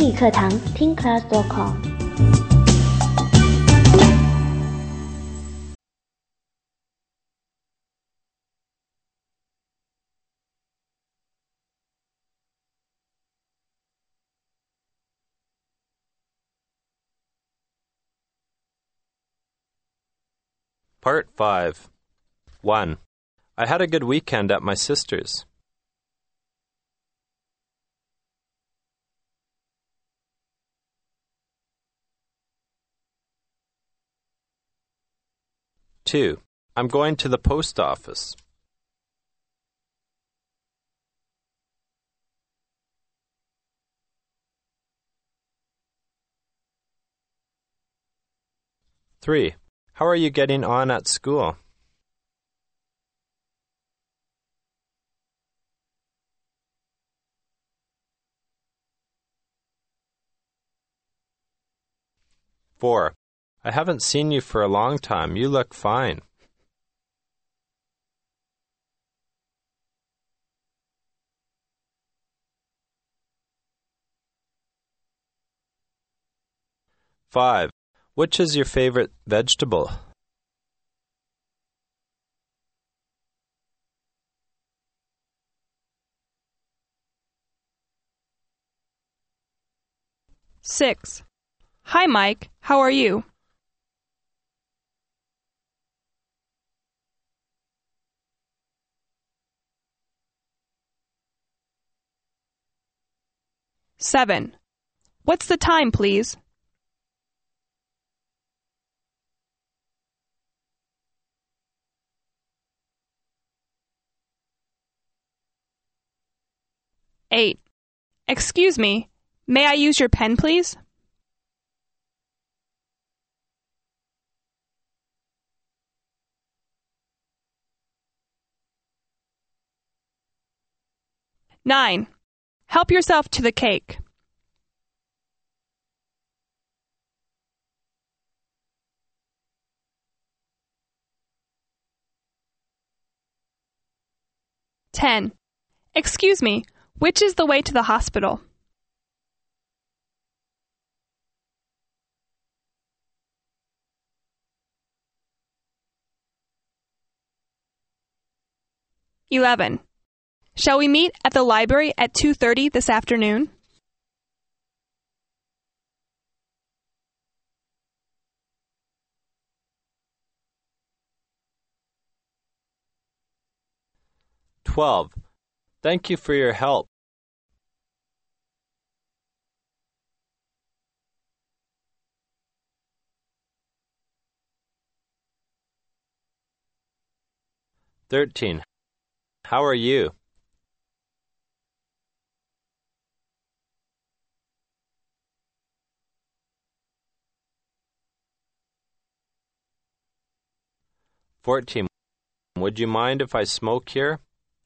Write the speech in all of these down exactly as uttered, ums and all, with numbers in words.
英语课堂听 class dot com。 Part five. one. I had a good weekend at my sister's. two. I'm going to the post office. three. How are you getting on at school? four. I haven't seen you for a long time. You look fine. five. Which is your favorite vegetable? six. Hi, Mike. How are you? seven. What's the time, please? eight. Excuse me, may I use your pen, please? nine. Help yourself to the cake. ten. Excuse me, which is the way to the hospital? eleven. Shall we meet at the library at two thirty this afternoon? twelve. Thank you for your help. thirteen. How are you? fourteen. Would you mind if I smoke here?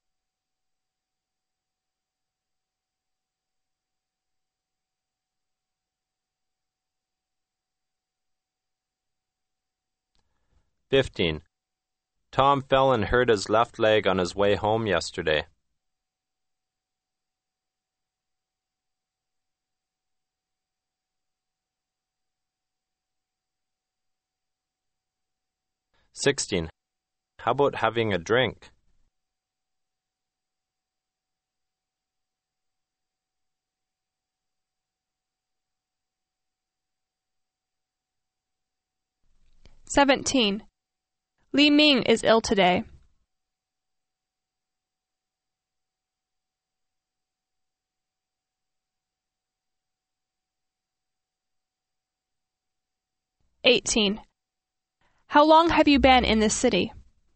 fifteen. Tom fell and hurt his left leg on his way home yesterday. sixteen. How about having a drink? seventeen. Li Ming is ill today. eighteen. How long have you been in this city?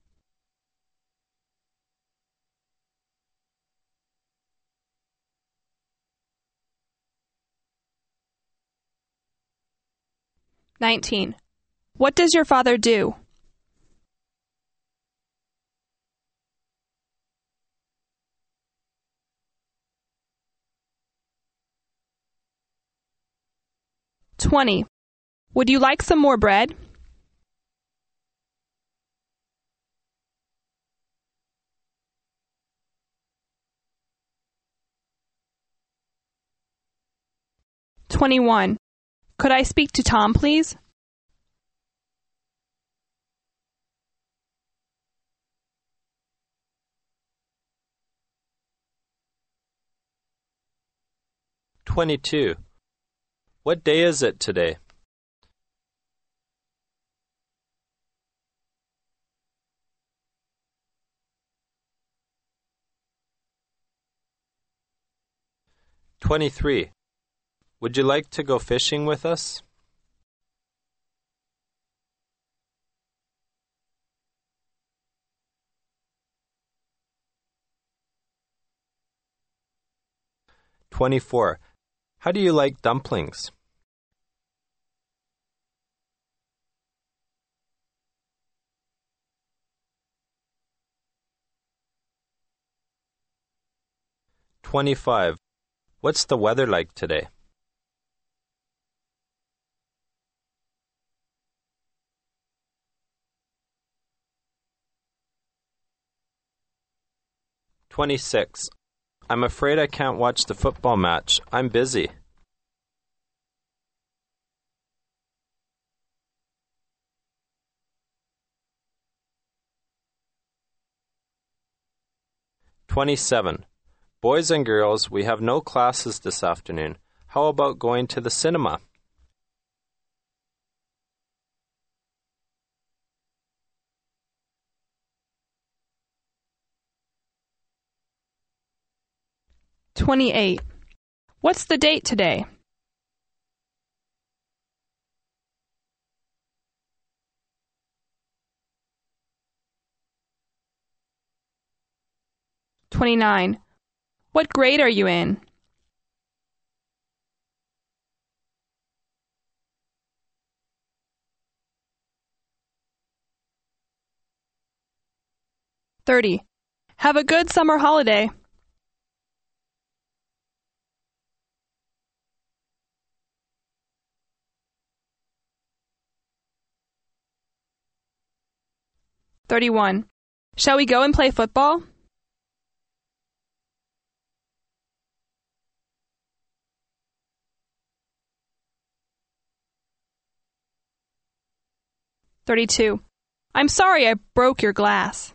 nineteen. What does your father do? twenty. Would you like some more bread? twenty-one. Could I speak to Tom, please? Twenty-two. What day is it today? Twenty-three. Would you like to go fishing with us? Twenty-four. How do you like dumplings? Twenty-five. What's the weather like today? Twenty-six. I'm afraid I can't watch the football match. I'm busy. Twenty-seven. Boys and girls, we have no classes this afternoon. How about going to the cinema? twenty-eight. What's the date today? twenty-nine. What grade are you in? thirty. Have a good summer holiday. thirty-one. Shall we go and play football? thirty-two. I'm sorry I broke your glass.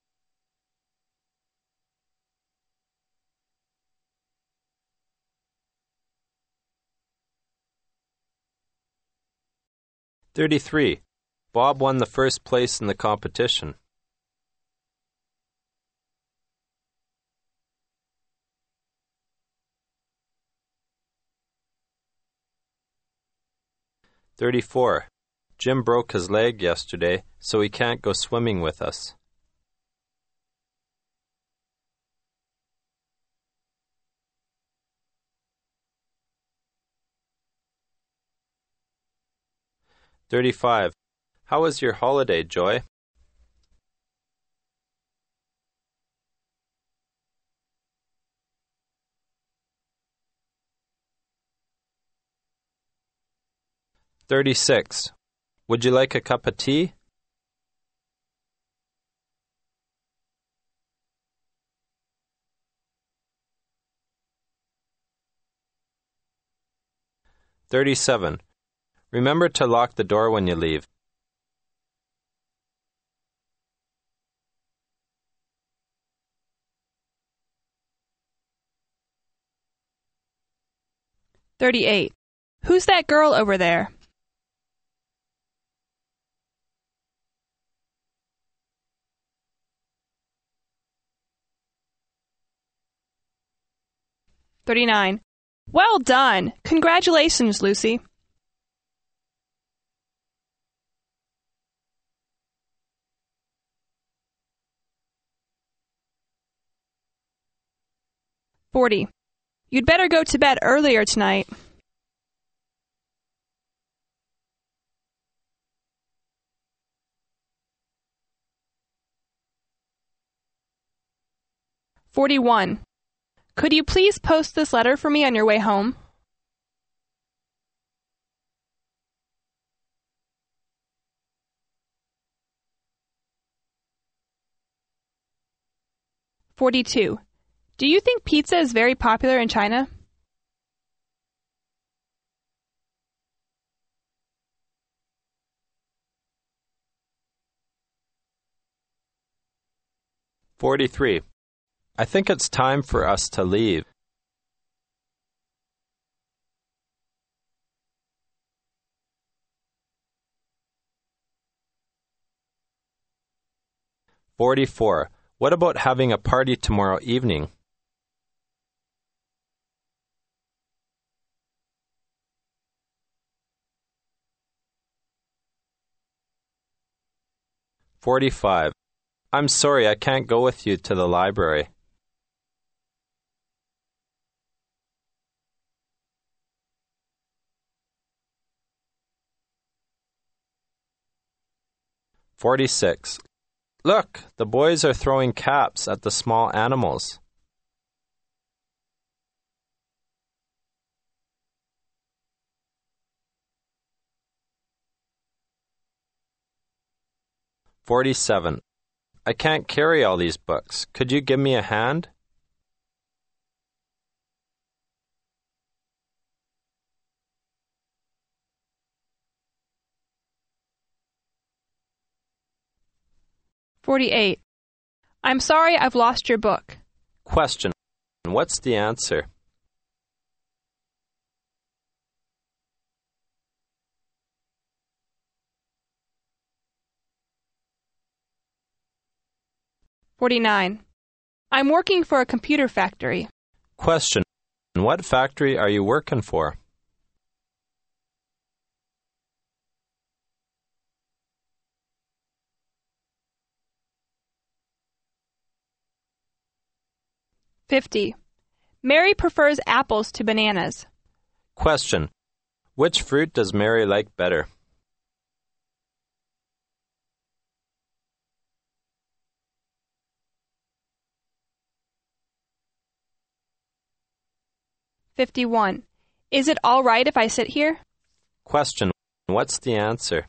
Thirty-three. Bob won the first place in the competition. Thirty-four. Jim broke his leg yesterday, so he can't go swimming with us. Thirty-five. How was your holiday, Joy? Thirty-six. Would you like a cup of tea? Thirty-seven. Remember to lock the door when you leave. thirty-eight. Who's that girl over there? thirty-nine. Well done! Congratulations, Lucy. forty. You'd better go to bed earlier tonight. forty-one. Could you please post this letter for me on your way home? forty-two. Do you think pizza is very popular in China? forty-three. I think it's time for us to leave. forty-four. What about having a party tomorrow evening? forty-five. I'm sorry I can't go with you to the library. forty-six. Look, the boys are throwing caps at the small animals. forty-seven. I can't carry all these books. Could you give me a hand? forty-eight. I'm sorry I've lost your book. Question. What's the answer? forty-nine. I'm working for a computer factory. Question. What factory are you working for? fifty. Mary prefers apples to bananas. Question. Which fruit does Mary like better? fifty-one. Is it all right if I sit here? Question. What's the answer?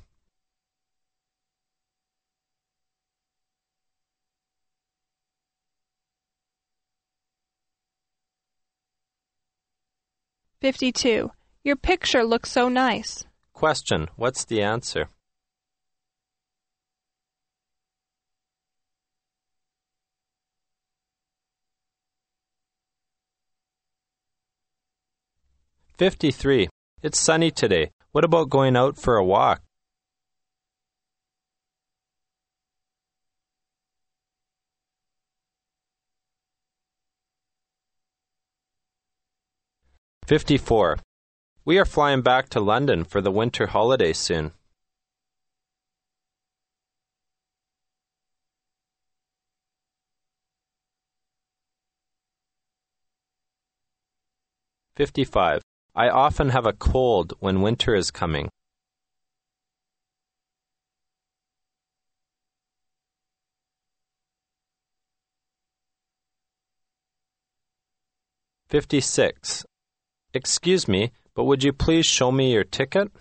fifty-two. Your picture looks so nice. Question. What's the answer? fifty-three. It's sunny today. What about going out for a walk? fifty-four. We are flying back to London for the winter holiday soon. fifty-five. I often have a cold when winter is coming. fifty-six. Excuse me, but would you please show me your ticket?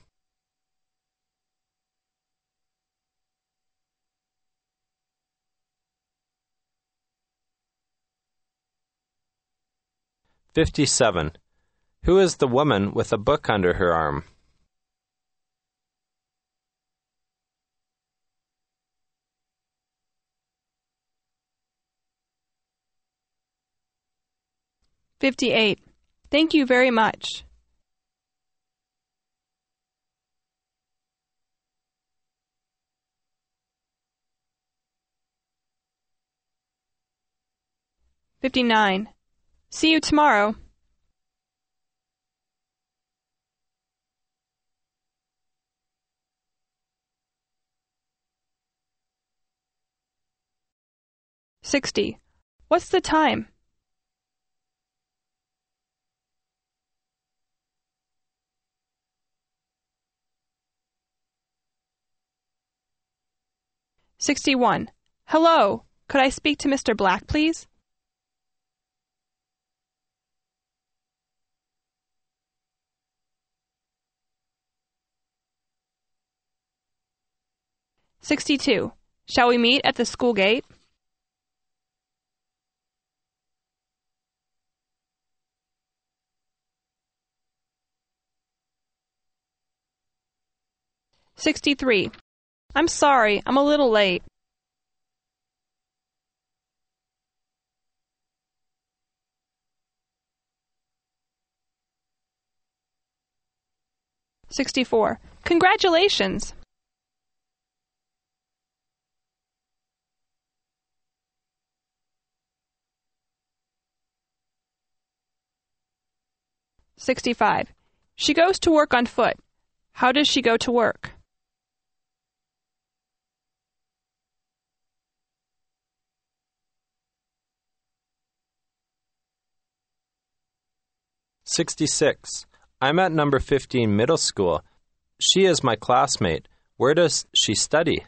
fifty-seven. Who is the woman with a book under her arm? fifty-eight. Thank you very much. fifty-nine. See you tomorrow. sixty. What's the time? sixty-one. Hello. Could I speak to Mister Black, please? sixty-two. Shall we meet at the school gate? sixty-three. I'm sorry, I'm a little late. sixty-four. Congratulations! sixty-five. She goes to work on foot. How does she go to work? sixty-six. I'm at number fifteen middle school. She is my classmate. Where does she study?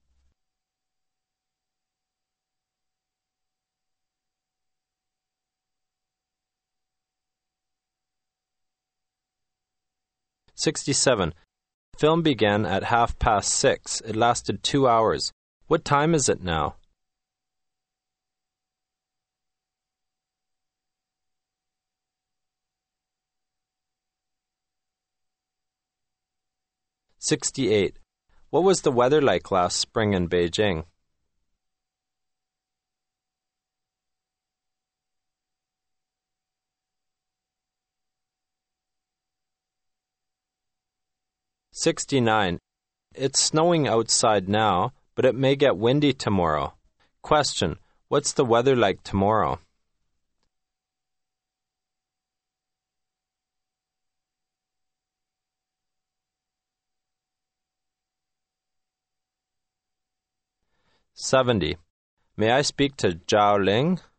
sixty-seven. The film began at half past six. It lasted two hours. What time is it now? sixty-eight. What was the weather like last spring in Beijing? sixty-nine. It's snowing outside now, but it may get windy tomorrow. Question. What's the weather like tomorrow? seventy. May I speak to Zhao Ling?